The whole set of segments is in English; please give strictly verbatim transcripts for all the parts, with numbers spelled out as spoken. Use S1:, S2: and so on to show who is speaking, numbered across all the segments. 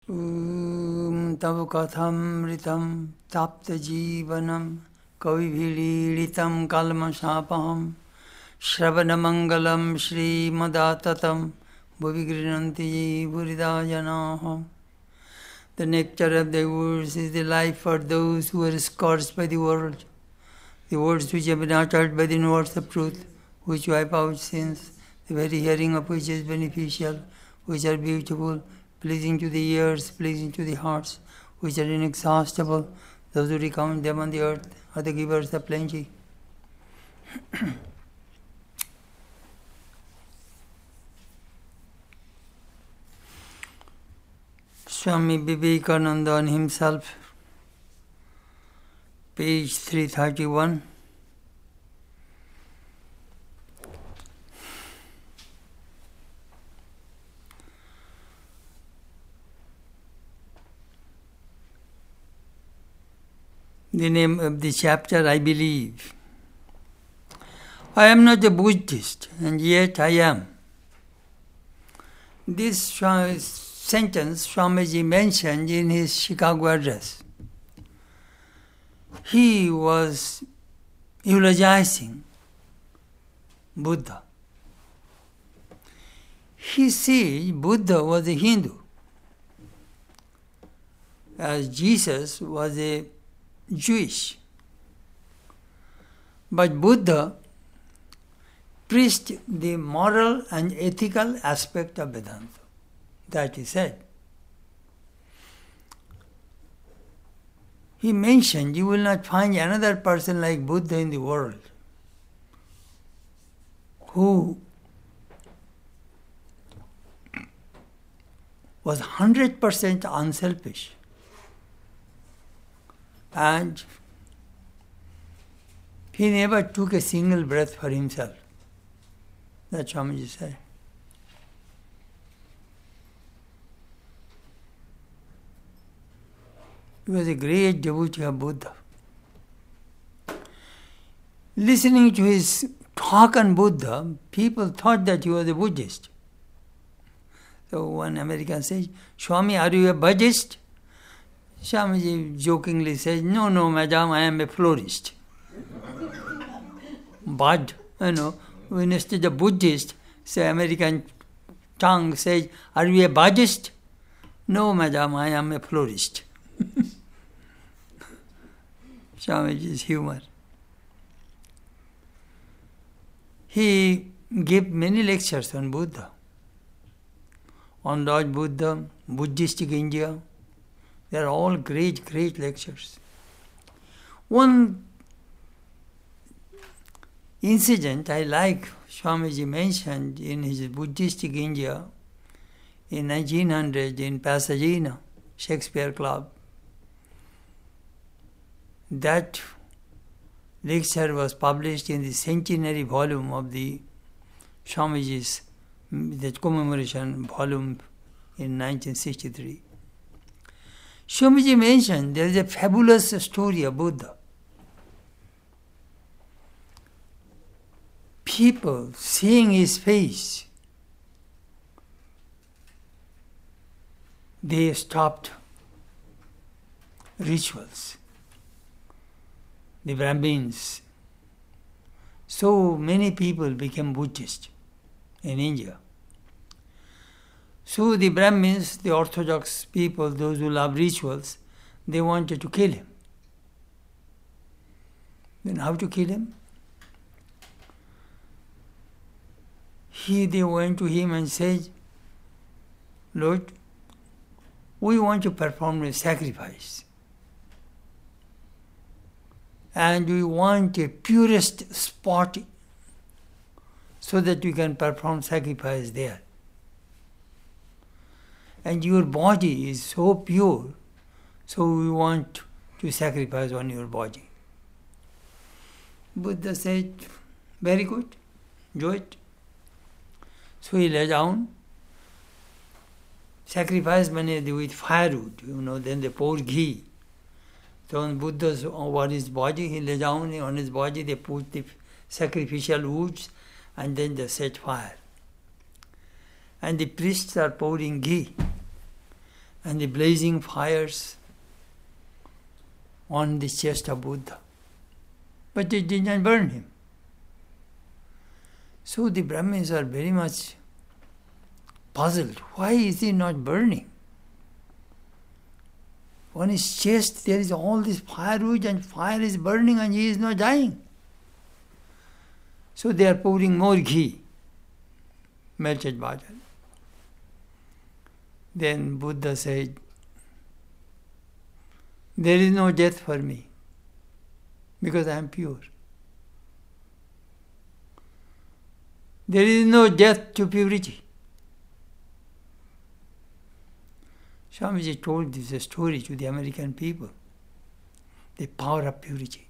S1: Om Tav Kathamritam Tapta Jivanam Kavibhiliritam Kalmasapaham Shravanamangalam Shri Madatatam Bhuvigrinanti Buridhajanaham. The nectar of the words is the life for those who are scorched by the world. The words which have been uttered by the words of truth, which wipe out sins, the very hearing of which is beneficial, which are beautiful, pleasing to the ears, pleasing to the hearts, which are inexhaustible. Those who recount them on the earth are the givers of plenty. Swami Vivekananda on himself, page three thirty-one. The name of the chapter, I believe. I am not a Buddhist, and yet I am. This sentence Swamiji mentioned in his Chicago address. He was eulogizing Buddha. He said Buddha was a Hindu, as Jesus was a Jewish. But Buddha preached the moral and ethical aspect of Vedanta. That he said. He mentioned you will not find another person like Buddha in the world who was one hundred percent unselfish and he never took a single breath for himself. That's what Swamiji said. He was a great devotee of Buddha. Listening to his talk on Buddha, people thought that he was a Buddhist. So one American says, Swami, are you a Buddhist? Swamiji jokingly says, no, no, madam, I am a florist. Bud, you know, instead of Buddhist, say American tongue says, are you a Buddhist? No, madam, I am a florist. Swamiji's humor. He gave many lectures on Buddha, on Lord Buddha, Buddhistic India. They are all great, great lectures. One incident I like Swamiji mentioned in his Buddhistic India in nineteen hundred in Pasadena, Shakespeare Club. That lecture was published in the centenary volume of the Swamiji's the commemoration volume in nineteen sixty-three. Swamiji mentioned there is a fabulous story of Buddha. People seeing his face, they stopped rituals. The Brahmins. So many people became Buddhist in India. So the Brahmins, the orthodox people, those who love rituals, they wanted to kill him. Then how to kill him? He, they went to him and said, Lord, we want to perform a sacrifice. And we want a purest spot so that we can perform sacrifice there. And your body is so pure, so we want to sacrifice on your body. Buddha said, very good, do it. So he lay down, sacrifice money with firewood, you know, then they pour ghee. So on Buddha's over his body, he lay down on his body, they put the sacrificial woods and then they set fire. And the priests are pouring ghee. and the blazing fires on the chest of Buddha. But it did not burn him. So the Brahmins are very much puzzled. Why is he not burning? On his chest there is all this firewood and fire is burning and he is not dying. So they are pouring more ghee, melted butter. Then Buddha said, there is no death for me because I am pure. There is no death to purity. Swamiji told this story to the American people, the power of purity.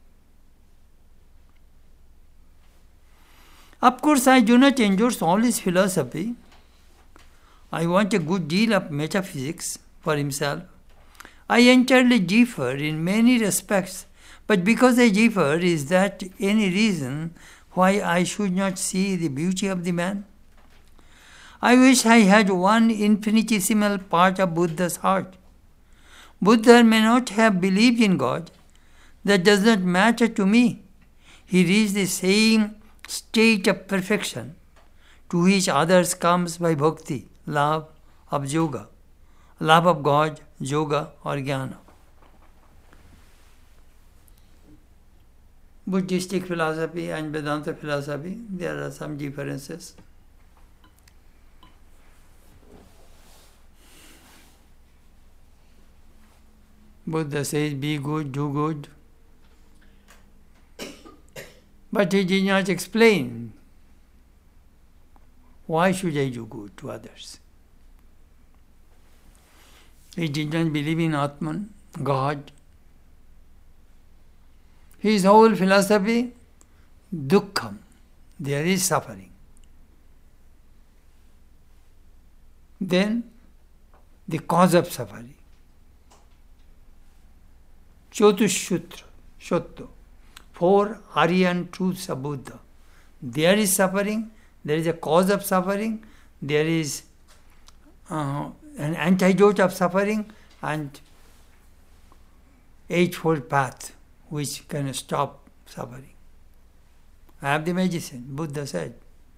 S1: Of course, I do not endorse all his philosophy. I want a good deal of metaphysics for himself. I entirely differ in many respects, but because I differ, is that any reason why I should not see the beauty of the man? I wish I had one infinitesimal part of Buddha's heart. Buddha may not have believed in God. That does not matter to me. He reached the same state of perfection to which others comes by bhakti, love of yoga, love of God, yoga or jnana. Buddhistic philosophy and Vedanta philosophy, there are some differences. Buddha says, be good, do good. But he did not explain, why should I do good to others? He did not believe in Atman, God. His whole philosophy, dukkham, there is suffering. Then, the cause of suffering. Chotushutra, Shotto, four Aryan truths of Buddha. There is suffering, there is a cause of suffering, there is uh, an antidote of suffering, and eightfold path which can stop suffering. I have the medicine, Buddha said.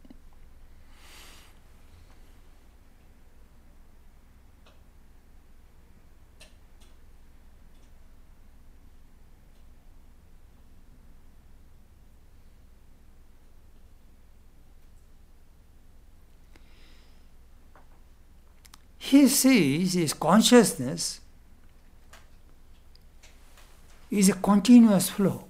S1: He sees his consciousness is a continuous flow.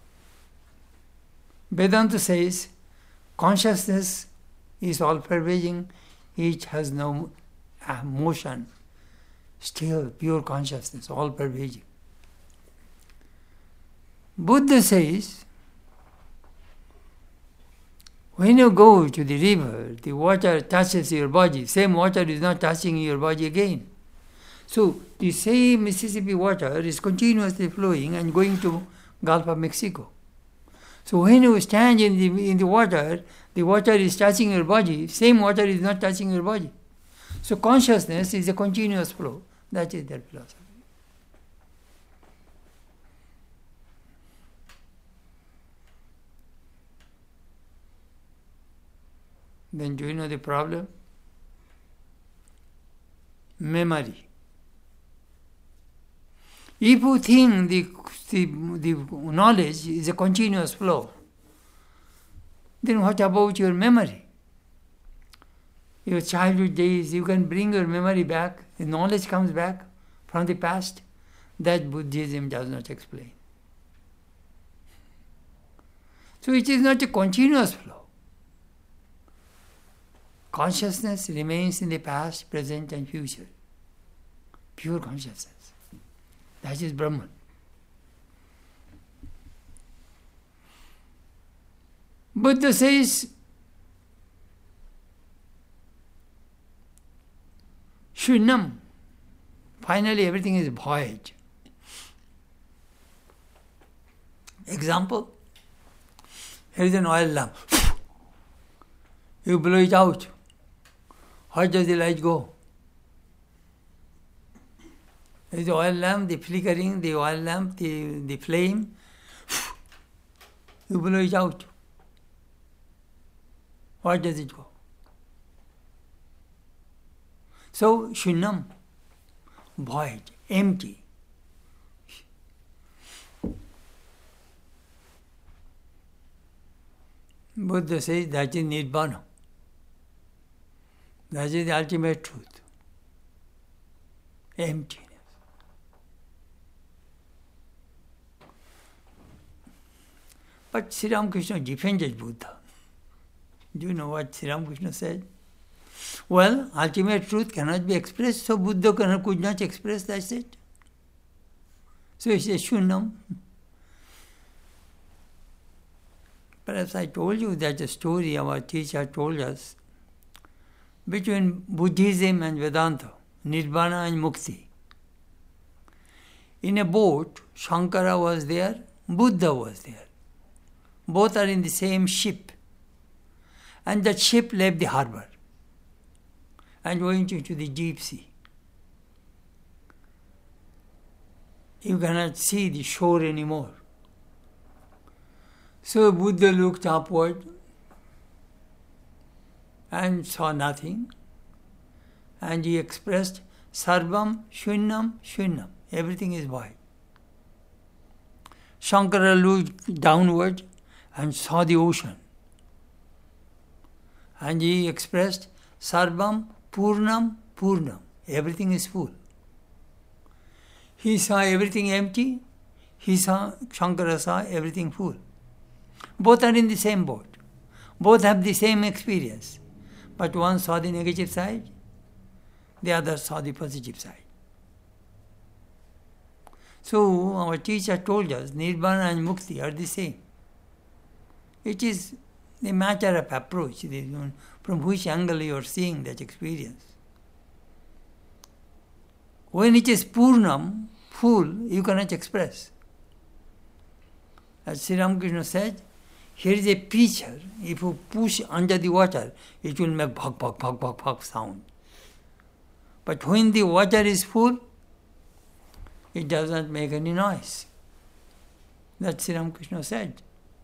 S1: Vedanta says consciousness is all-pervading, it has no motion, still pure consciousness, all-pervading. Buddha says, when you go to the river, the water touches your body, same water is not touching your body again. So the same Mississippi water is continuously flowing and going to Gulf of Mexico. So when you stand in the in the water, the water is touching your body, same water is not touching your body. So consciousness is a continuous flow. That is their philosophy. Then do you know the problem? Memory. If you think the, the, the knowledge is a continuous flow, then what about your memory? Your childhood days, you can bring your memory back, the knowledge comes back from the past. That Buddhism does not explain. So it is not a continuous flow. Consciousness remains in the past, present and future. Pure consciousness. That is Brahman. Buddha says, Shunyam. Finally everything is void. Example, here is an oil lamp. You blow it out. Where does the light go? The oil lamp, the flickering, the oil lamp, the, the flame, you blow it out. Where does it go? So, shunyam, void, empty. Buddha says that is Nibbana. That is the ultimate truth. Emptiness. But Sri Ramakrishna defended Buddha. Do you know what Sri Ramakrishna said? Well, ultimate truth cannot be expressed, so Buddha cannot, could not express, that's it. So he says, Shunyam. Perhaps I told you that the story our teacher told us between Buddhism and Vedanta, Nirvana and Mukti. In a boat, Shankara was there, Buddha was there. Both are in the same ship. And that ship left the harbor and went into the deep sea. You cannot see the shore anymore. So Buddha looked upward and saw nothing. And he expressed, Sarvam Shunyam Shunyam. Everything is void. Shankara looked downward and saw the ocean. And he expressed, Sarvam Purnam Purnam. Everything is full. He saw everything empty. He saw, Shankara saw everything full. Both are in the same boat. Both have the same experience. But one saw the negative side, the other saw the positive side. So our teacher told us, Nirvana and Mukti are the same. It is a matter of approach, from which angle you are seeing that experience. When it is Purnam, full, you cannot express. As Sri Ramakrishna said, here is a pitcher. If you push under the water, it will make bhak, bhak, bhak, bhak, bhak sound. But when the water is full, it does not make any noise. That Sri Ramakrishna said.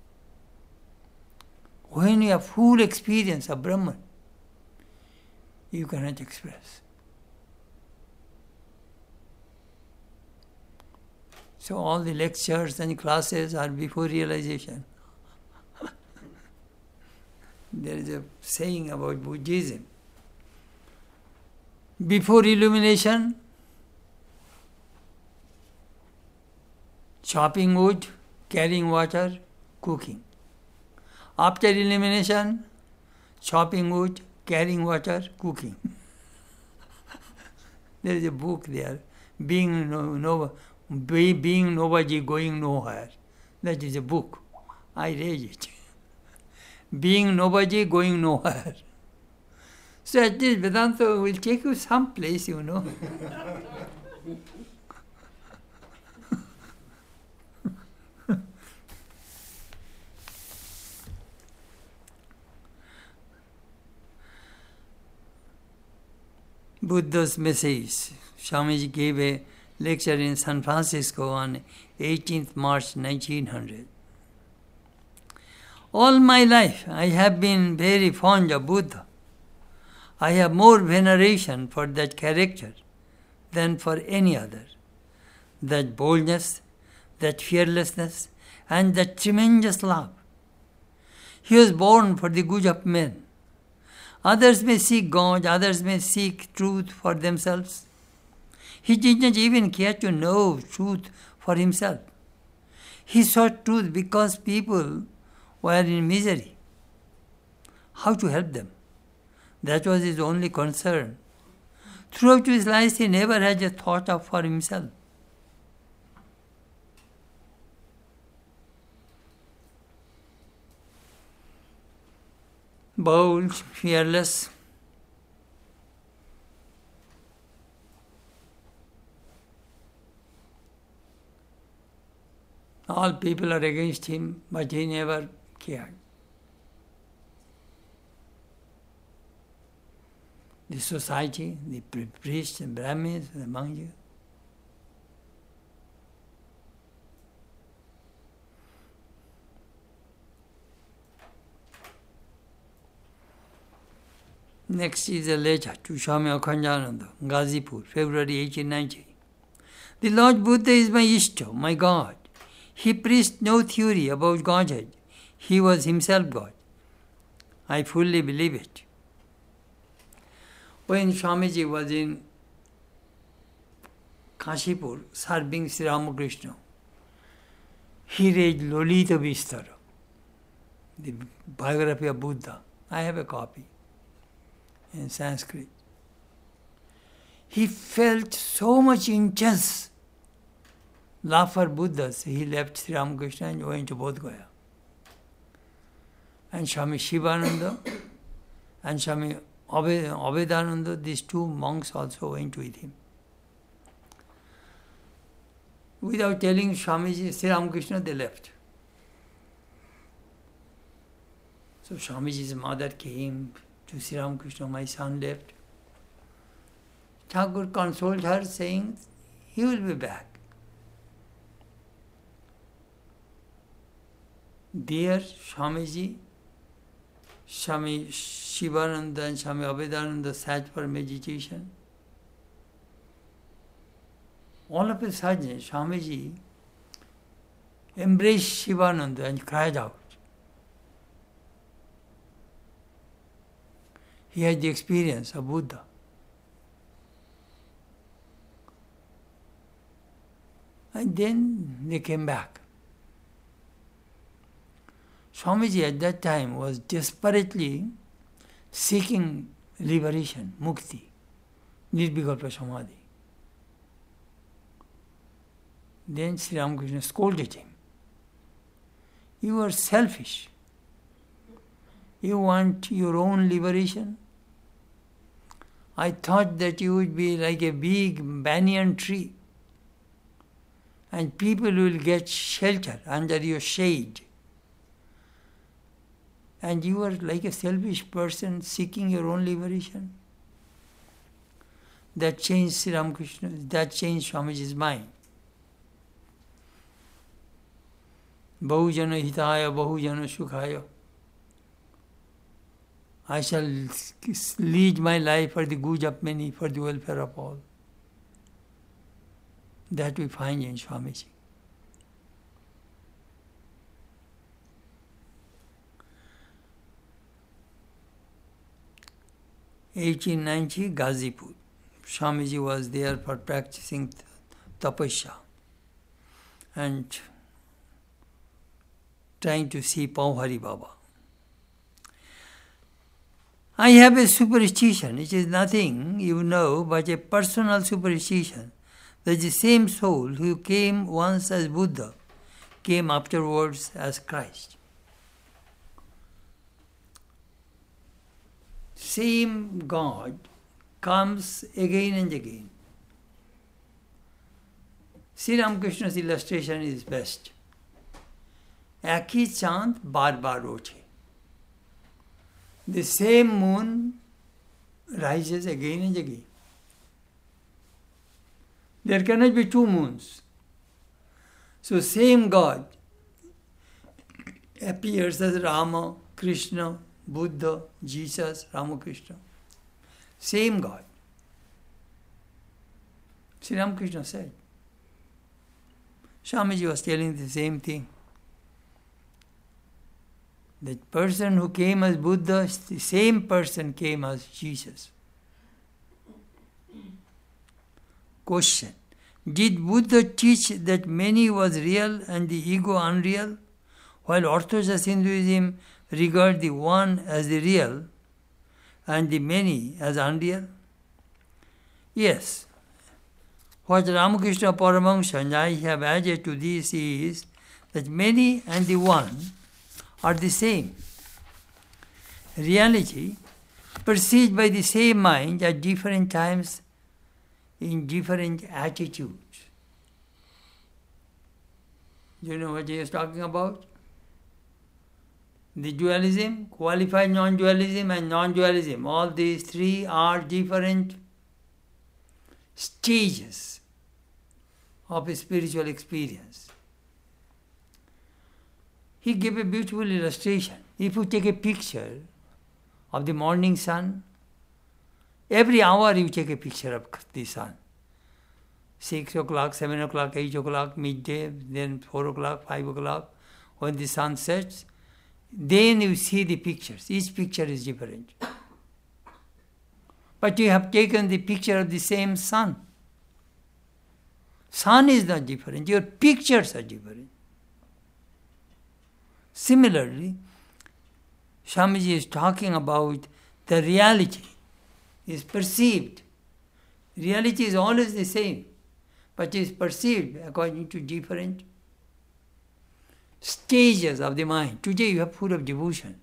S1: When you have full experience of Brahman, you cannot express. So all the lectures and classes are before realization. There is a saying about Buddhism. Before illumination, chopping wood, carrying water, cooking. After illumination, chopping wood, carrying water, cooking. There is a book there, being no, no, be, being nobody, going nowhere. That is a book. I read it. Being nobody, going nowhere. So at least Vedanta will take you someplace, you know. Buddha's message. Swamiji gave a lecture in San Francisco on eighteenth March nineteen hundred. All my life I have been very fond of Buddha. I have more veneration for that character than for any other. That boldness, that fearlessness, and that tremendous love. He was born for the good of men. Others may seek God, others may seek truth for themselves. He did not even care to know truth for himself. He sought truth because people were in misery. How to help them? That was his only concern. Throughout his life, he never had a thought of for himself. Bold, fearless. All people are against him, but he never cared. The society, the priests and Brahmins, the monks, Next is a letter to Swami Akhandananda, Ghazipur, February eighteen ninety. The Lord Buddha is my Ishta, my God. He preached no theory about Godhead. He was himself God. I fully believe it. When Swamiji was in Kashipur serving Sri Ramakrishna, he read Lolita Vistara, the biography of Buddha. I have a copy in Sanskrit. He felt so much intense love for Buddha, so he left Sri Ramakrishna and went to Bodh Gaya. And Swami Shivananda and Swami Abhedananda, these two monks also went with him. Without telling Swamiji, Sri Ramakrishna, they left. So Swamiji's mother came to Sri Ramakrishna, my son left. Thakur consoled her, saying, he will be back. There, Swamiji, Swami Shivananda and Swami Abhedananda sat for meditation. All of a sudden, Swamiji embraced Shivananda and cried out. He had the experience of Buddha. And then they came back. Swamiji at that time was desperately seeking liberation, mukti, nirvikalpa samadhi. Then Sri Ramakrishna scolded him. You are selfish. You want your own liberation? I thought that you would be like a big banyan tree and people will get shelter under your shade. And you are like a selfish person seeking your own liberation. That changed Sri Ramakrishna, that changed Swamiji's mind. Bahujana hitaya, bahujana sukhaya. I shall lead my life for the good of many, for the welfare of all. That we find in Swamiji. eighteen ninety, Ghazipur. Swamiji was there for practicing tapasya and trying to see Pauhari Baba. I have a superstition, it is nothing, you know, but a personal superstition, that the same soul who came once as Buddha came afterwards as Christ. Same God comes again and again. Sri Ramakrishna's illustration is best. एक ही चांद बार बार उठे. The same moon rises again and again. There cannot be two moons. So same God appears as Rama, Krishna, Buddha, Jesus, Ramakrishna. Same God. Sri Ramakrishna said. Swamiji was telling the same thing. The person who came as Buddha, the same person came as Jesus. Question. Did Buddha teach that many was real and the ego unreal, while Orthodox Hinduism regard the one as the real and the many as unreal? Yes. What Ramakrishna Paramahamsa and I have added to this is that many and the one are the same. Reality, perceived by the same mind at different times in different attitudes. Do you know what he is talking about? The dualism, qualified non-dualism and non-dualism, all these three are different stages of a spiritual experience. He gave a beautiful illustration. If you take a picture of the morning sun Every hour you take a picture of the sun. Six o'clock, seven o'clock, eight o'clock, midday, then four o'clock, five o'clock, when the sun sets, then you see the pictures. Each picture is different. But you have taken the picture of the same sun. Sun is not different, your pictures are different. Similarly, Swamiji is talking about the reality is perceived. Reality is always the same, but is perceived according to different stages of the mind. Today you are full of devotion,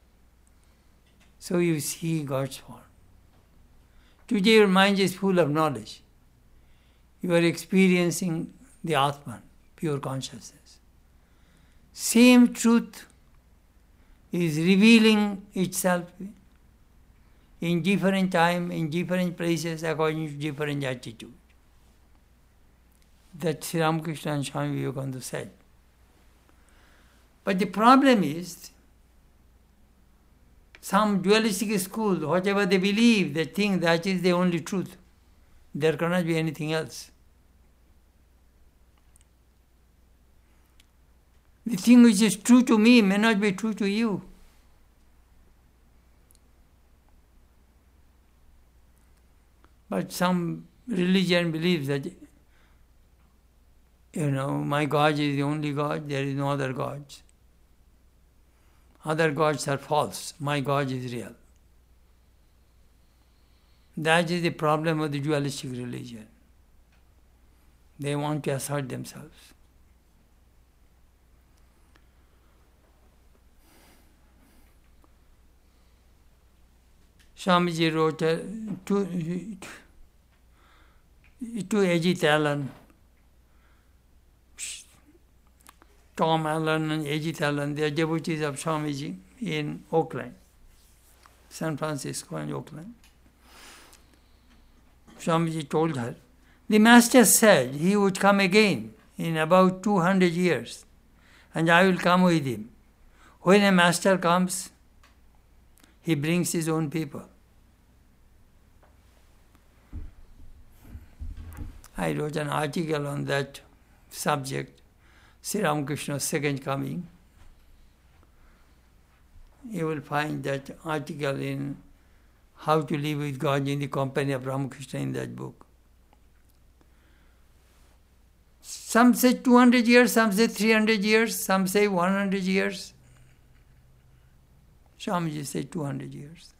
S1: so you see God's form. Today your mind is full of knowledge. You are experiencing the Atman, pure consciousness. Same truth is revealing itself in different time, in different places, according to different attitude. That Sri Ramakrishna and Swami Vivekananda said. But the problem is, some dualistic school, whatever they believe, they think that is the only truth. There cannot be anything else. The thing which is true to me may not be true to you. But some religion believes that, you know, my God is the only God, there is no other gods. Other gods are false, my God is real. That is the problem of the dualistic religion. They want to assert themselves. Swamiji wrote uh, to, to Ajit Allen, Tom Allen and Ajit Allen, they are devotees of Swamiji in Oakland, San Francisco and Oakland. Swamiji told her, the Master said he would come again in about two hundred years, and I will come with him. When a Master comes, he brings his own people. I wrote an article on that subject, Sri Ramakrishna's second coming. You will find that article in How to Live with God in the Company of Ramakrishna in that book. Some say two hundred years, some say three hundred years, some say one hundred years. Swamiji said two hundred years.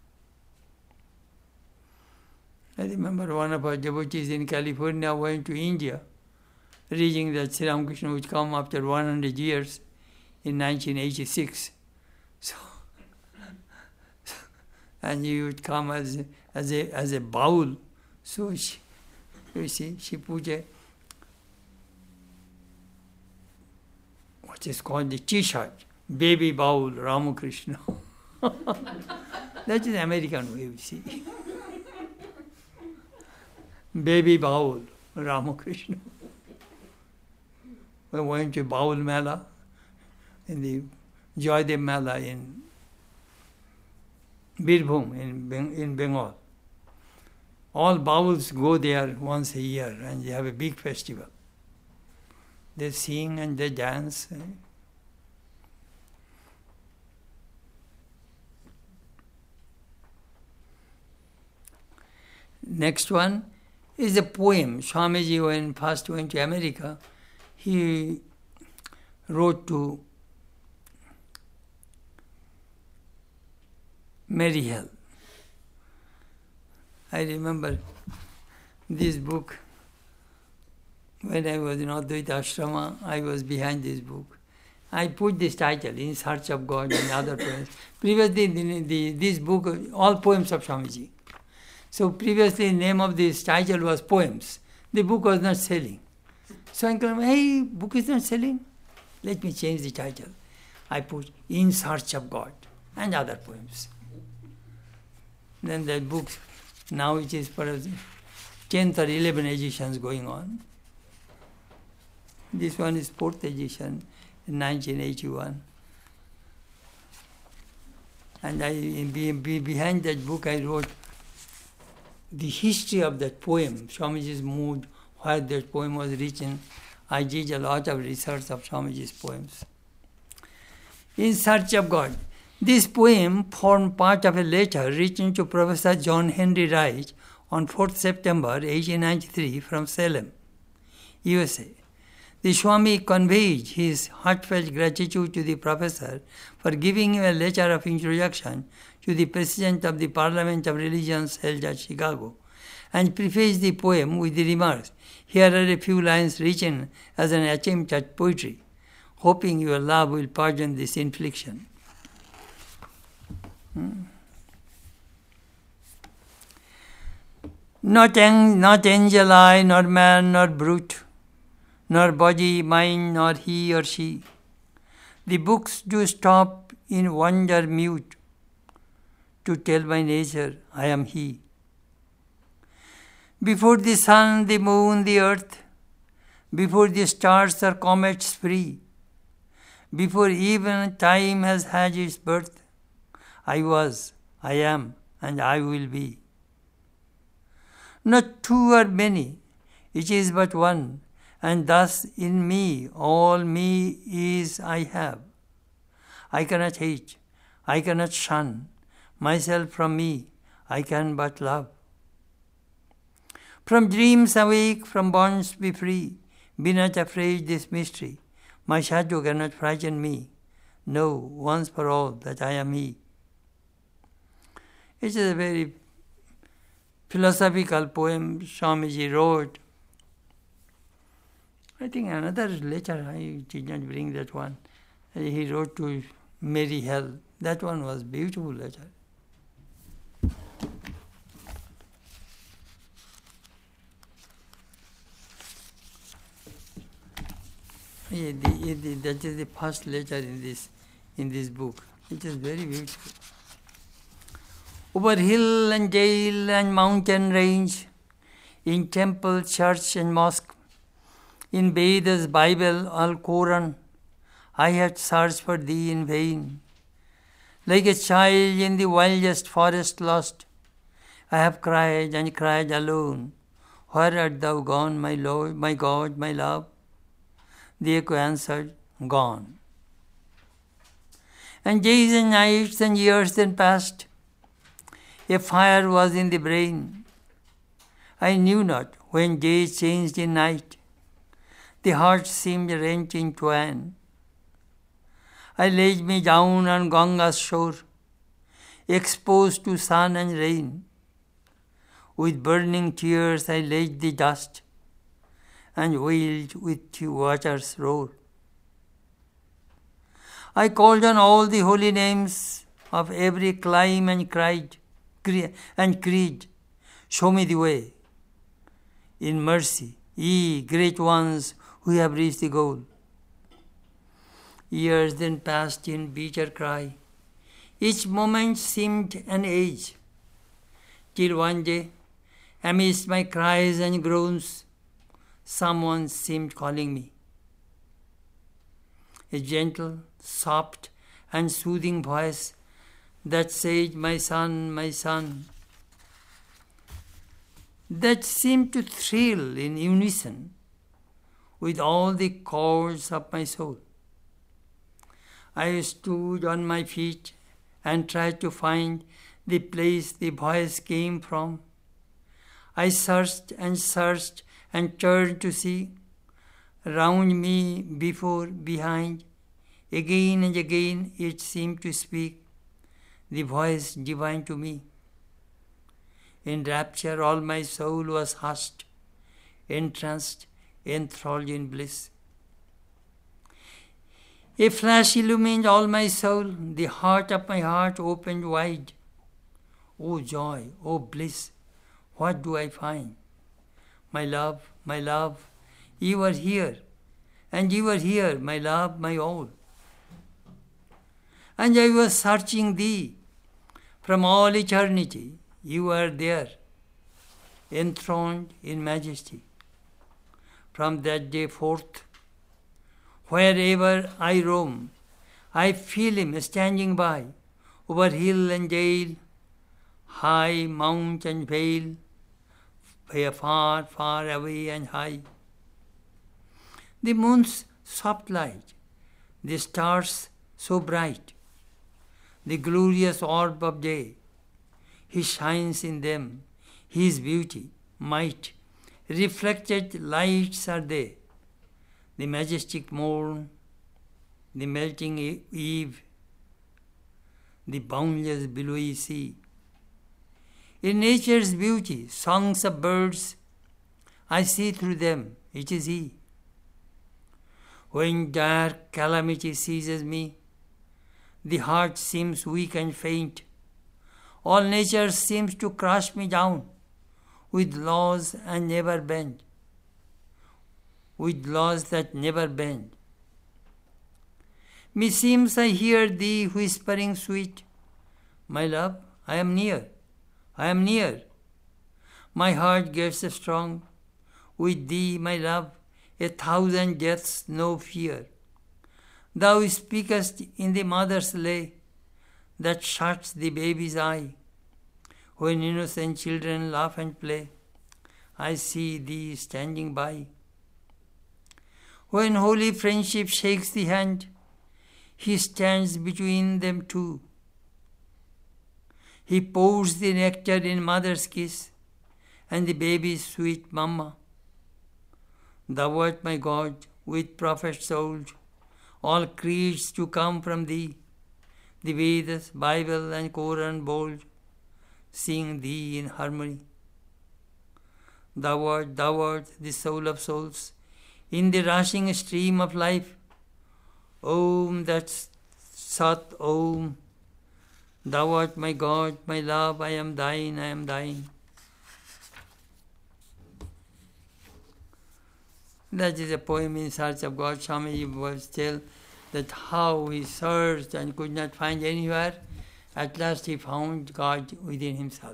S1: I remember one of our devotees in California went to India, reading that Sri Ramakrishna would come after one hundred years in nineteen eighty-six. So, and he would come as, as, a, as a bowl. So she, you see, she put a, what is called the t-shirt, baby bowl, Ramakrishna. That is American way, you see. Baby bowl, Ramakrishna. We went to Baul Mela, in the Joydev Mela in Birbhum, in, in Bengal. All Bauls go there once a year and they have a big festival. They sing and they dance. Next one is a poem. Swamiji, when first went to America, he wrote to Mary Hell. I remember this book. When I was in Advaita Ashrama, I was behind this book. I put this title, In Search of God, and other poems. Previously, the, the, this book, all poems of Swamiji. So previously, the name of this title was Poems. The book was not selling. So I told him, hey, book is not selling. Let me change the title. I put In Search of God and other poems. Then that book, now it is perhaps tenth or eleventh editions going on. This one is fourth edition in nineteen eighty-one. And I, be, be, behind that book I wrote the history of that poem, Swamiji's mood, where that poem was written. I did a lot of research of Swamiji's poems. In Search of God. This poem formed part of a letter written to Professor John Henry Wright on fourth September eighteen ninety-three from Salem, U S A. The Swami conveyed his heartfelt gratitude to the professor for giving him a letter of introduction to the President of the Parliament of Religions held at Chicago, and prefaced the poem with the remarks, "Here are a few lines written as an attempt at poetry, hoping your love will pardon this infliction." Hmm. Not, ang- not angel I, nor man, nor brute, nor body, mine, nor he or she. The books do stop in wonder mute to tell my nature I am he. Before the sun, the moon, the earth, before the stars or comets free, before even time has had its birth, I was, I am, and I will be. Not two or many, it is but one, and thus in me, all me is I have. I cannot hate, I cannot shun, myself from me, I can but love. From dreams awake, from bonds be free, be not afraid this mystery, my shadow cannot frighten me, know once for all that I am he. It is a very philosophical poem Swamiji wrote. I think another letter, I did not bring that one. He wrote to Mary Hell. That one was beautiful letter. Yeah, the, the, that is the first letter in this in this book. It is very beautiful. Over hill and dale and mountain range, in temple, church and mosque, in Vedas, Bible, Al-Quran, I had searched for thee in vain. Like a child in the wildest forest lost, I have cried and cried alone. Where art thou gone, my Lord, my God, my love? The echo answered, gone. And days and nights and years then passed. A fire was in the brain. I knew not when day changed in night. The heart seemed rent in twain. I laid me down on Ganga's shore, exposed to sun and rain. With burning tears I laid the dust, and wailed with the water's roar. I called on all the holy names of every clime and cried, and creed, show me the way. In mercy, ye great ones who have reached the goal. Years then passed in bitter cry. Each moment seemed an age, till one day, amidst my cries and groans, someone seemed calling me. A gentle, soft, and soothing voice that said, my son, my son, that seemed to thrill in unison with all the chords of my soul. I stood on my feet and tried to find the place the voice came from. I searched and searched and turned to see, round me, before, behind. Again and again it seemed to speak, the voice divine to me. In rapture all my soul was hushed, entranced, enthralled in bliss. A flash illumined all my soul, the heart of my heart opened wide. Oh joy, oh bliss, what do I find? My love, my love, you are here, and you are here, my love, my all. And I was searching thee from all eternity. You are there, enthroned in majesty. From that day forth, wherever I roam, I feel him standing by, over hill and dale, high mount and vale, far, far away and high. The moon's soft light, the stars so bright, the glorious orb of day, He shines in them, His beauty, might, reflected lights are they, the majestic morn, the melting eve, the boundless billowy sea. In nature's beauty, songs of birds, I see through them, it is He. When dark calamity seizes me, the heart seems weak and faint. All nature seems to crush me down with laws and never bend, with laws that never bend. Meseems I hear thee whispering sweet, my love, I am near, I am near. My heart gets strong, with thee, my love, a thousand deaths no fear. Thou speakest in the mother's lay that shuts the baby's eye. When innocent children laugh and play, I see thee standing by. When holy friendship shakes the hand, He stands between them two. He pours the nectar in mother's kiss and the baby's sweet mamma. Thou art my God, with prophets old, all creeds to come from thee, the Vedas, Bible and Koran bold, sing thee in harmony. Thou art, thou art the soul of souls, in the rushing stream of life. Om Tat Sat Om. Thou art my God, my love, I am thine, I am thine. That is a poem in search of God. Swamiji was tell that how he searched and could not find anywhere. At last he found God within himself.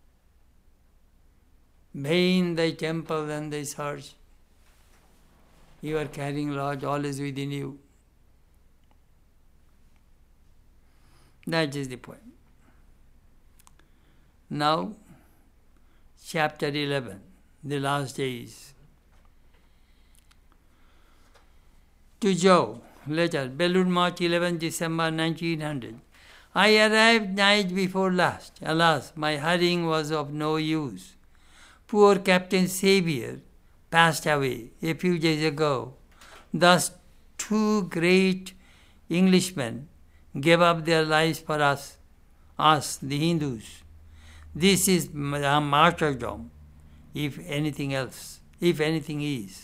S1: Vain thy temple and thy search. You are carrying Lord always within you. That is the poem. Now, chapter eleven, the last days. To Joe, letter, Belur March eleventh December nineteen hundred. I arrived night before last. Alas, my hurrying was of no use. Poor Captain Xavier passed away a few days ago. Thus two great Englishmen gave up their lives for us, us the Hindus. This is a martyrdom, if anything else, if anything is.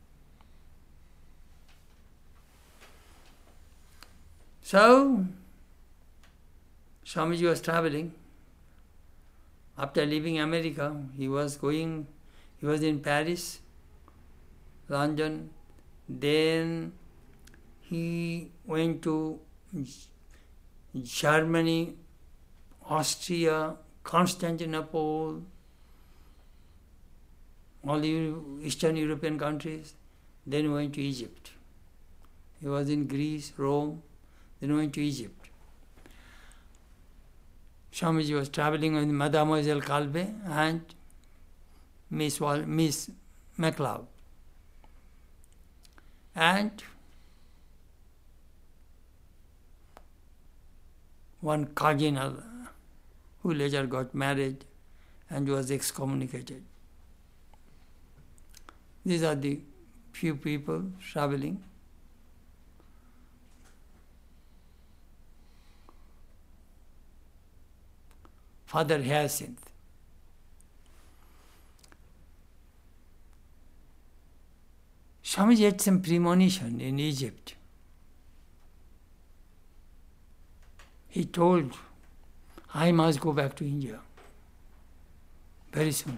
S1: So, Swamiji was traveling. After leaving America, he was going, he was in Paris, London, then he went to Germany, Austria, Constantinople, all the Eastern European countries, then he went to Egypt. He was in Greece, Rome, then went to Egypt. Swamiji was traveling with Mademoiselle Calvé and Miss, Wal- Miss MacLeod. And one cardinal who later got married and was excommunicated. These are the few people traveling. Father Hyacinth. Swamiji had some premonition in Egypt. He told, I must go back to India very soon.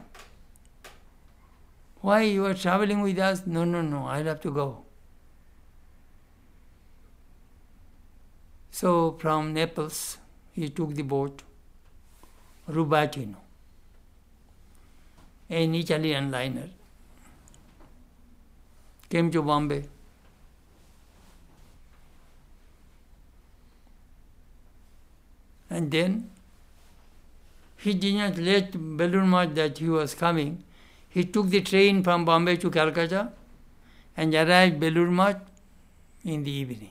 S1: Why, you are traveling with us? No, no, no, I'll have to go. So from Naples, he took the boat, Rubattino, an Italian liner, came to Bombay. And then he did not let Belur Math that he was coming. He took the train from Bombay to Calcutta and arrived Belur Math in the evening.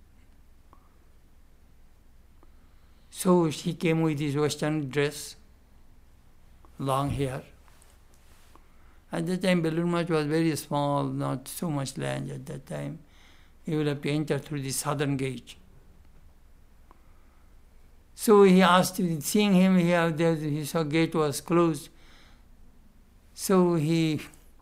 S1: So he came with his western dress, long hair. At that time, Belur Math was very small, not so much land at that time. He would have to enter through the southern gate. So he asked, seeing him here, there, he saw gate was closed. So he,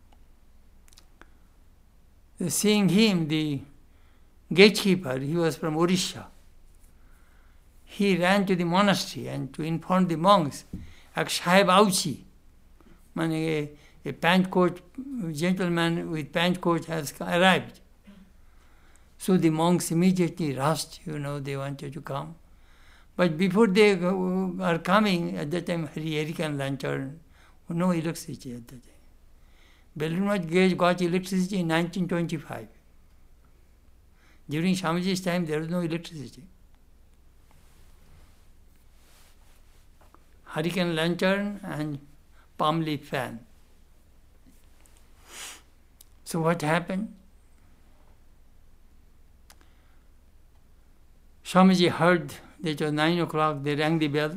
S1: seeing him, the gatekeeper, he was from Odisha, he ran to the monastery and to inform the monks, a Sahib Auchi, a, a pant coat, gentleman with pant coat has arrived. So the monks immediately rushed, you know, they wanted to come. But before they are coming, at that time, hurricane lantern, no electricity at that time. Belur Math got electricity in nineteen twenty-five. During Swamiji's time, there was no electricity. Hurricane lantern and palm leaf fan. So what happened? Swamiji heard that it was nine o'clock, they rang the bell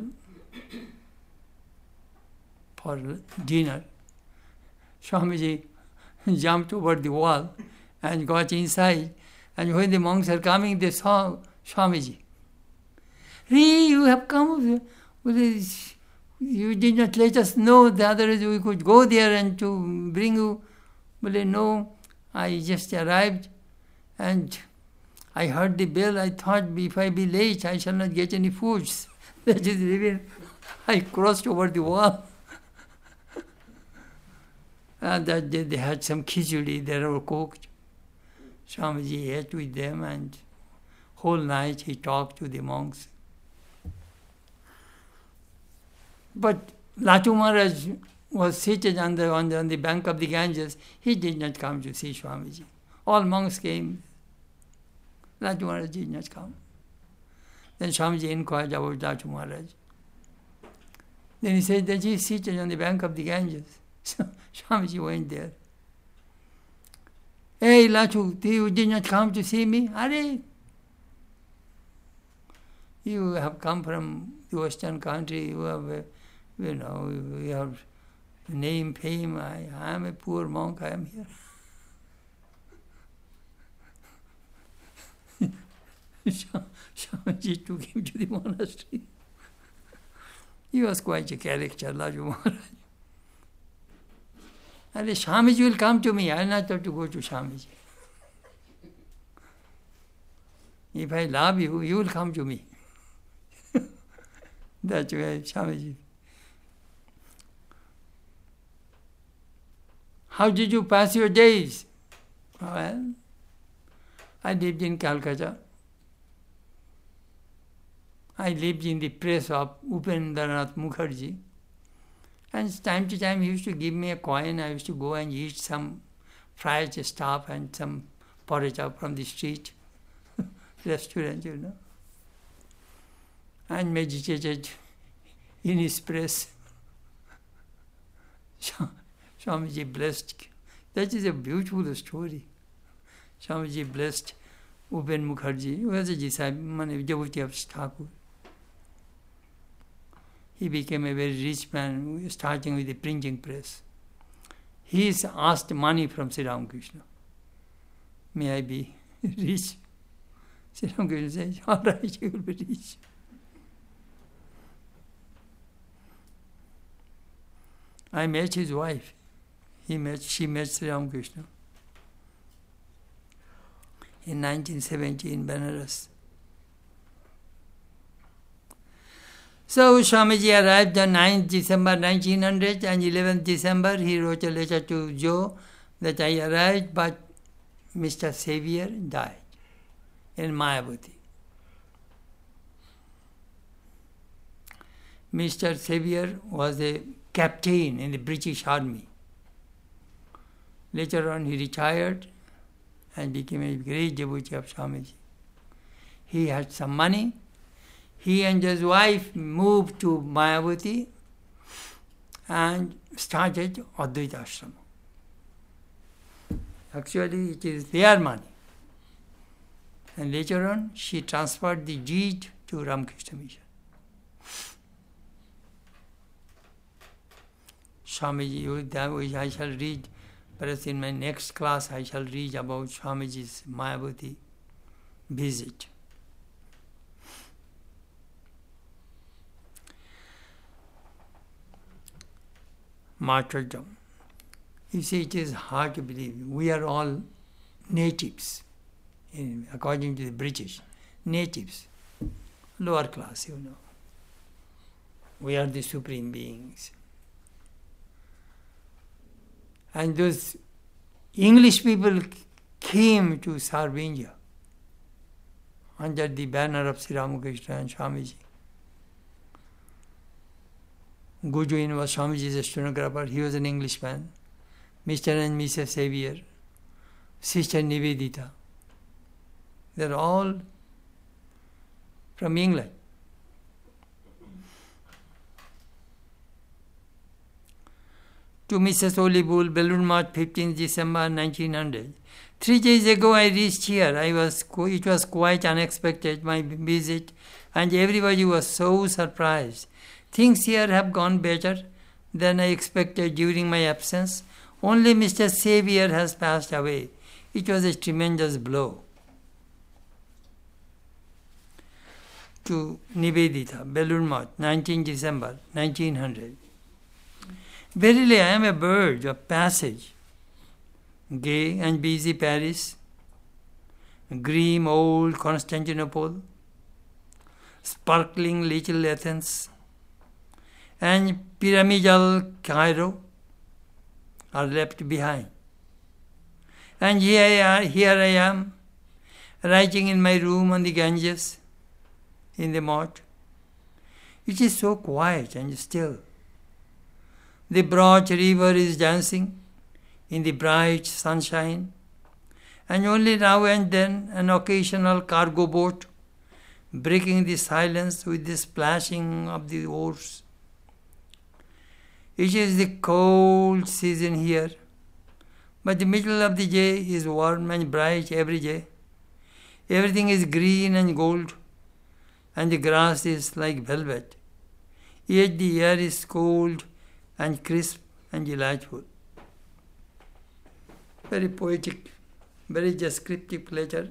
S1: for dinner. Swamiji jumped over the wall and got inside. And when the monks are coming, they saw Swamiji. Hey, you have come. You did not let us know, the others we could go there and to bring you. But no, I just arrived and I heard the bell. I thought if I be late, I shall not get any foods. That is the reason I crossed over the wall. And that day they had some khichdi, they were cooked. Swamiji ate with them and whole night he talked to the monks. But Latu Maharaj was seated on the, on the, on the bank of the Ganges. He did not come to see Swamiji. All monks came. Latu Maharaj did not come. Then Swamiji inquired about Latu Maharaj. Then he said that he is seated on the bank of the Ganges. So Swamiji went there. Hey Latu, you did not come to see me? Are you have come from the Western country, you have, a, you know, you have name, fame. I, I am a poor monk, I am here. Swamiji took him to the monastery. He was quite a character, Latu Maharaj. And Swamiji will come to me. I will not have to go to Swamiji. If I love you, you will come to me. That's why Swamiji. How did you pass your days? Well, I lived in Calcutta. I lived in the press of Upendranath Mukherjee. And time to time he used to give me a coin. I used to go and eat some fried stuff and some porridge from the street restaurant, you know. And meditated in his press. Swamiji blessed. That is a beautiful story. Swamiji blessed Upen Mukherjee, who was a disciple, devotee of Thakur. He became a very rich man, starting with the printing press. He asked money from Sri Ramakrishna. May I be rich? Sri Ramakrishna says, all right, you will be rich. I met his wife. He met, she met Sri Ramakrishna in nineteen seventy in Benares. So Swamiji arrived on ninth December nineteen hundred, and eleventh December he wrote a letter to Joe that I arrived, but Mister Xavier died in Mayavati. Mister Xavier was a captain in the British Army. Later on he retired and became a great devotee of Swamiji. He had some money. He and his wife moved to Mayavati and started Advaita Ashrama. Actually, it is their money. And later on, she transferred the deed to Ramakrishna Mission. Swamiji, I shall read, perhaps in my next class, I shall read about Swamiji's Mayavati visit. Martyrdom. You see, it is hard to believe. We are all natives, in, according to the British. Natives, lower class, you know. We are the supreme beings. And those English people came to serve India under the banner of Sri Ramakrishna and Swamiji. Gujuin was Swamiji's stenographer. He was an Englishman. Mister and Missus Xavier, Sister Nivedita. They are all from England. To Missus Olibull, Balloon March, fifteenth December nineteen hundred. Three days ago I reached here. I was, it was quite unexpected, my visit, and everybody was so surprised. Things here have gone better than I expected during my absence. Only Mister Xavier has passed away. It was a tremendous blow. To Nivedita, Balloon March, nineteenth December nineteen hundred. Verily, I am a bird of passage, gay and busy Paris, grim old Constantinople, sparkling little Athens, and pyramidal Cairo are left behind. And here I, here I am, writing in my room on the Ganges, in the mart. It is so quiet and still. The broad river is dancing in the bright sunshine, and only now and then an occasional cargo boat breaking the silence with the splashing of the oars. It is the cold season here, but the middle of the day is warm and bright every day. Everything is green and gold, and the grass is like velvet. Yet the air is cold and crisp and delightful. Very poetic, very descriptive letter.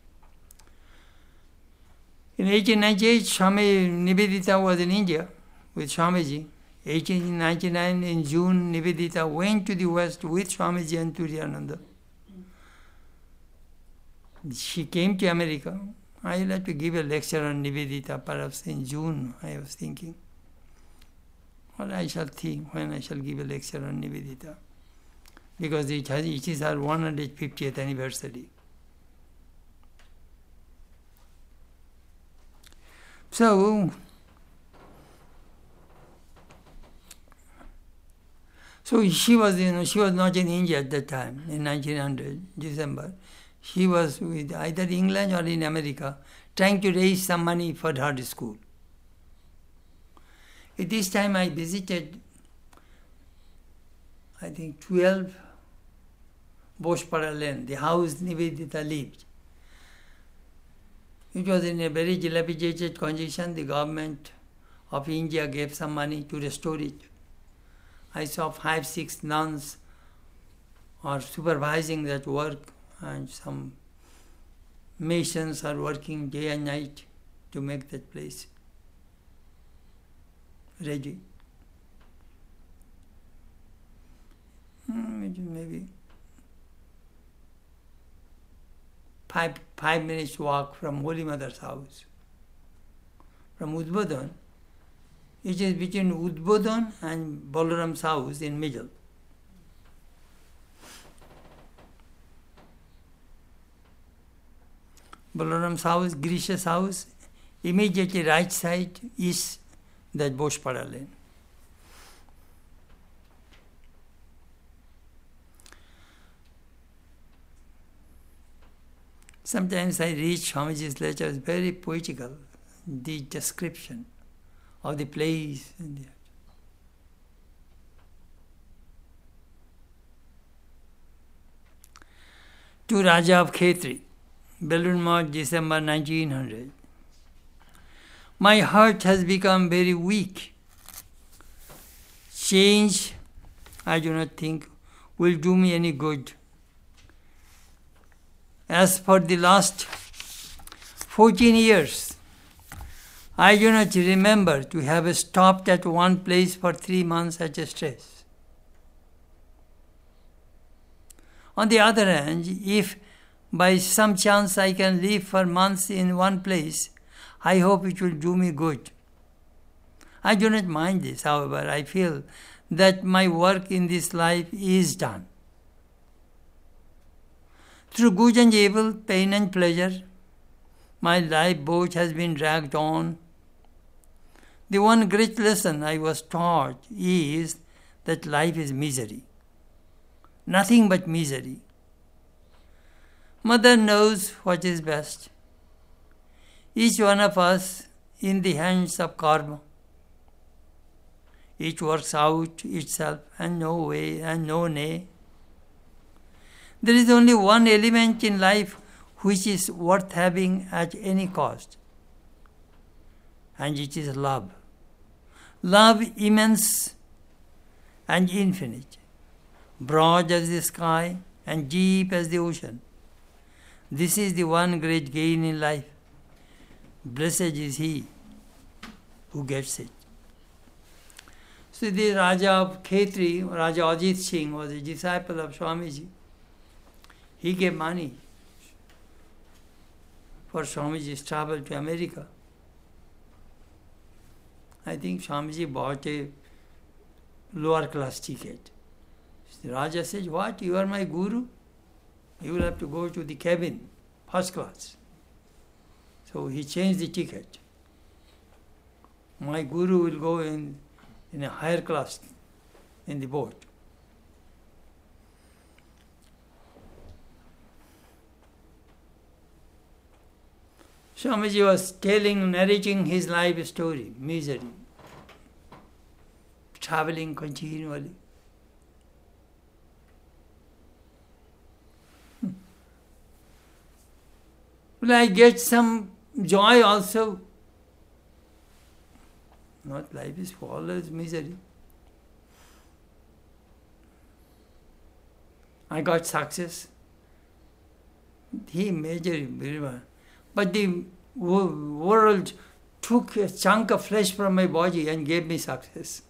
S1: In eighteen ninety-eight, Swami Nivedita was in India with Swamiji. eighteen ninety-nine, in June, Nivedita went to the West with Swamiji and Turiyananda. She came to America. I would like to give a lecture on Nivedita, perhaps in June, I was thinking. Or I shall think when I shall give a lecture on Nivedita, because it, has, it is our one hundred fiftieth anniversary. So, so she was, you know, she was not in India at that time, in nineteen hundred, December. She was with either England or in America, trying to raise some money for her school. At this time I visited, I think, twelve Boshpara Lane, the house Nivedita lived. It was in a very dilapidated condition. The government of India gave some money to restore it. I saw five, six nuns are supervising that work, and some masons are working day and night to make that place ready. Maybe five, five minutes walk from Holy Mother's house. From Udbodhan, it is between Udbodhan and Balaram's house in middle. Balaram's house, Grisha's house, immediately right side is that Boshpara Lane. Sometimes I read Swamiji's letters, very poetical, the description of the place. And the To Raja of Khetri, Balloon Mart, December nineteen hundred. My heart has become very weak. Change, I do not think, will do me any good. As for the last fourteen years, I do not remember to have stopped at one place for three months at a stretch. On the other hand, if by some chance I can live for months in one place, I hope it will do me good. I do not mind this, however. I feel that my work in this life is done. Through good and evil, pain and pleasure, my life boat has been dragged on. The one great lesson I was taught is that life is misery. Nothing but misery. Mother knows what is best. Each one of us in the hands of karma. Each works out itself and no way and no nay. There is only one element in life which is worth having at any cost, and it is love. Love immense and infinite, broad as the sky and deep as the ocean. This is the one great gain in life. Blessed is he who gets it. So the Raja of Khetri, Raja Ajit Singh, was a disciple of Swamiji. He gave money for Swamiji's travel to America. I think Swamiji bought a lower class ticket. The Raja says, what? You are my guru? You will have to go to the cabin, first class. So he changed the ticket. My guru will go in, in a higher class in the boat. Swamiji was telling, narrating his life story, misery, traveling continually. Will I get some joy also? Not life is always misery. I got success. He measured very well. But the world took a chunk of flesh from my body and gave me success.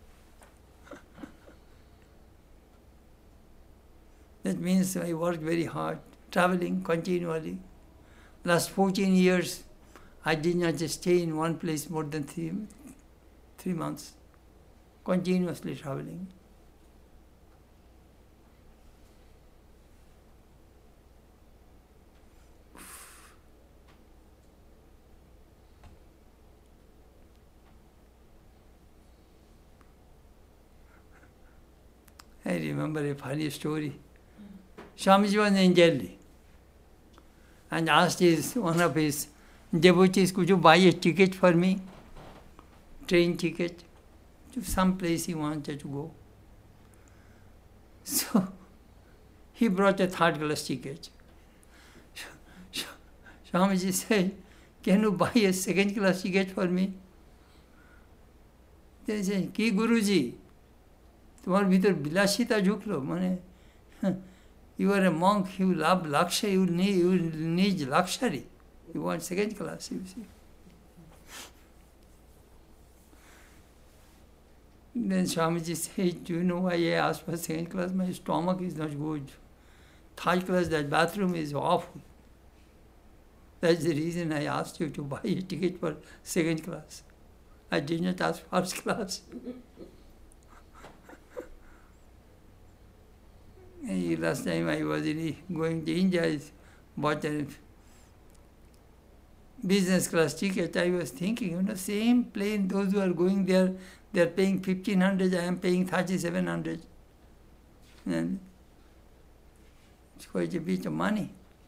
S1: That means I worked very hard, traveling continually. Last fourteen years, I did not just stay in one place more than three, three months, continuously traveling. I remember a funny story. Swamiji was in Delhi and asked his, one of his devotees, could you buy a ticket for me? Train ticket to some place he wanted to go. So he brought a third class ticket. Swamiji said, can you buy a second class ticket for me? They said, ki Guruji, তোমার ভিতর বিলাসিতা ঢুকলো মানে you are a monk, you love luxury, you need, you need luxury. You want second class, you see. Then Swamiji said, do you know why I asked for second class? My stomach is not good. Third class, that bathroom is awful. That's the reason I asked you to buy a ticket for second class. I did not ask first class. Last time I was in, going to India, I bought a business class ticket. I was thinking, you know, same plane, those who are going there, they are paying fifteen hundred, I am paying thirty-seven hundred. And it's quite a bit of money.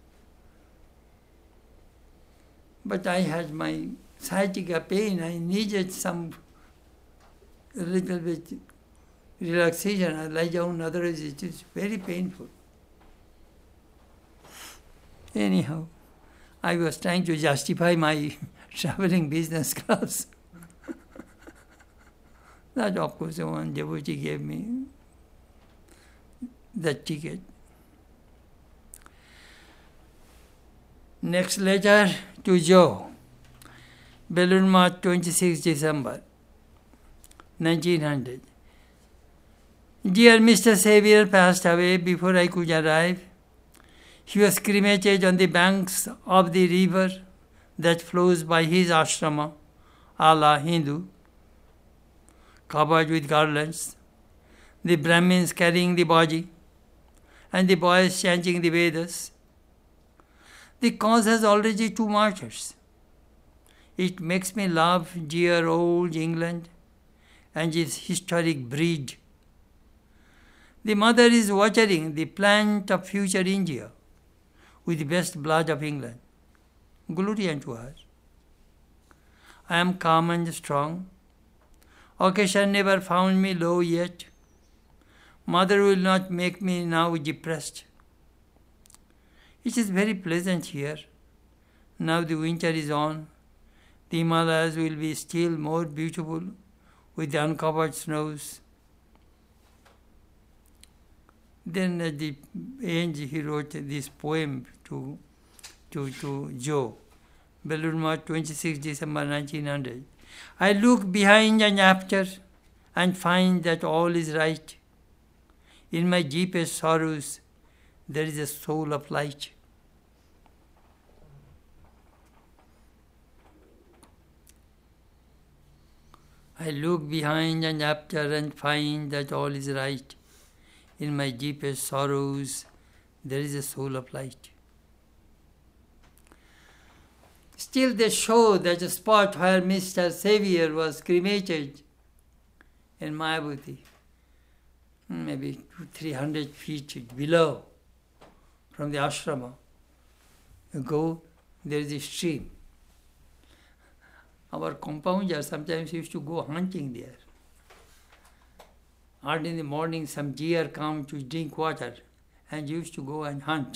S1: But I had my sciatica pain, I needed some a little bit relaxation. I lie down, otherwise it is very painful. Anyhow, I was trying to justify my traveling business class. That, of course, one devotee gave me the ticket. Next letter to Joe. Belur Math, twenty-sixth December, nineteen hundred. Dear Mister Xavier passed away before I could arrive. He was cremated on the banks of the river that flows by his ashrama, Ala Hindu, covered with garlands, the Brahmins carrying the body, and the boys chanting the Vedas. The cause has already two martyrs. It makes me love dear old England and its historic breed. The mother is watering the plant of future India with the best blood of England. Glory unto her. I am calm and strong. Occasion never found me low yet. Mother will not make me now depressed. It is very pleasant here. Now the winter is on. The Himalayas will be still more beautiful with the uncovered snows. Then at the end he wrote this poem to, to, to Joe. Belur Math, twenty-sixth December nineteen hundred. I look behind and after and find that all is right. In my deepest sorrows there is a soul of light. I look behind and after and find that all is right. In my deepest sorrows there is a soul of light. Still they show that the spot where Mister Xavier was cremated in Mayavati, maybe two, three hundred feet below from the ashrama. You go, there is a stream. Our compounder sometimes used to go hunting there. Early in the morning, some deer come to drink water and used to go and hunt.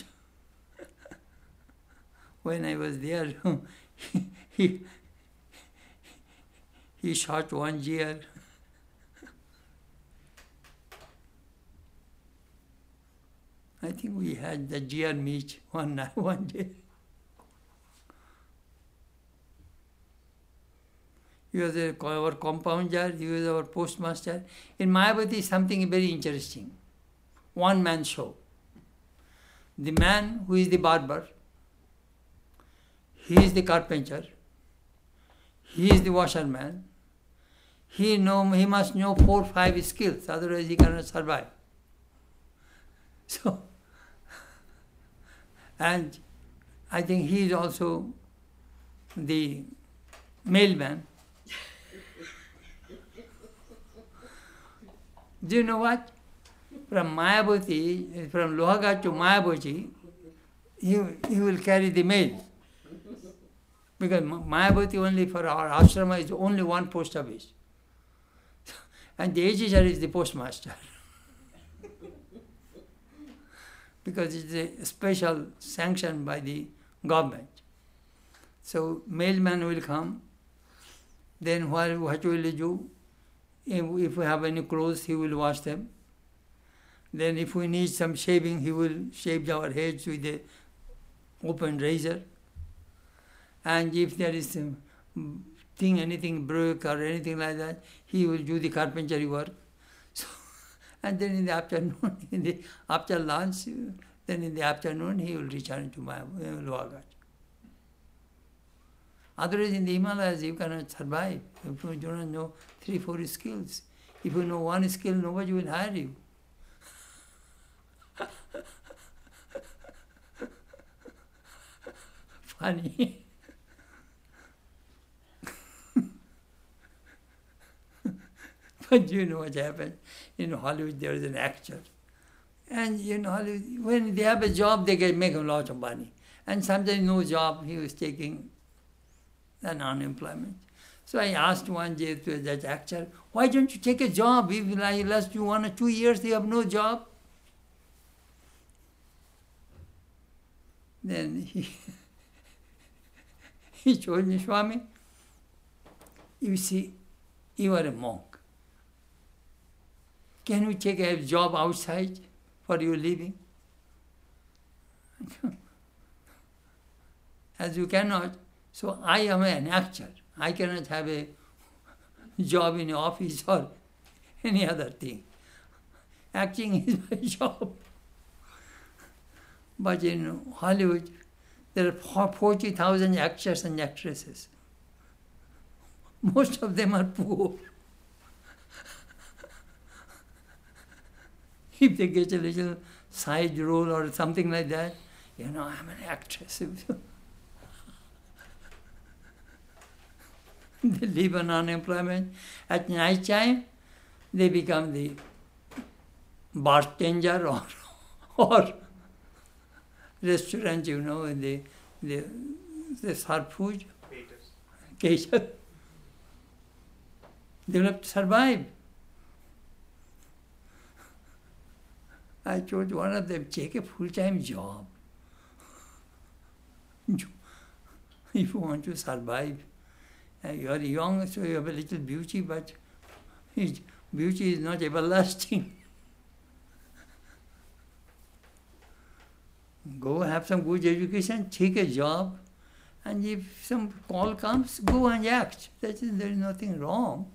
S1: When I was there, he, he, he shot one deer. I think we had the deer meat one night, one day. He was a, our compounder, he was our postmaster. In Mayavati, something very interesting. One man show. The man who is the barber, he is the carpenter, he is the washerman. He know he must know four five skills, otherwise he cannot survive. So, and I think he is also the mailman. Do you know what? From Mayavati, from Lohaghat to Mayavati, he, he will carry the mail. Because Mayavati only for our ashrama is only one post office. And the Ajishar is the postmaster. Because it's a special sanction by the government. So mailman will come, then what, what will he do? If we have any clothes, he will wash them. Then if we need some shaving, he will shave our heads with a open razor. And if there is some thing, anything broke or anything like that, he will do the carpentry work. So, and then in the afternoon, in the, after lunch, then in the afternoon he will return to my Lohaghat. Otherwise, in the Himalayas, you cannot survive if you do not know three, four skills. If you know one skill, nobody will hire you. Funny. But you know what happened? In Hollywood, there is an actor. And in Hollywood, when they have a job, they can make a lot of money. And sometimes no job, he was taking an unemployment. So I asked one day to that actor, why don't you take a job? If like last you one or two years you have no job. Then he, he told me, Swami, you see, you are a monk. Can you take a job outside for your living? As you cannot, so I am an actor. I cannot have a job in an office or any other thing. Acting is my job. But in Hollywood, there are forty thousand actors and actresses. Most of them are poor. If they get a little side role or something like that, you know, I'm an actress. They live on unemployment. At night time, they become the bartender or, or restaurant, you know, and they, they, they serve food. Waiters. They will have to survive. I told one of them, take a full-time job. If you want to survive. Uh, you are young, so you have a little beauty, but beauty is not everlasting. Go have some good education, take a job, and if some call comes, go and act. That is, there is nothing wrong.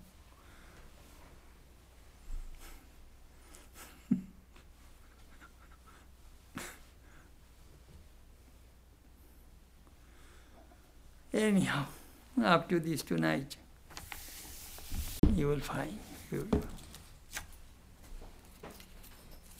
S1: Anyhow, up to this tonight, you will find. You will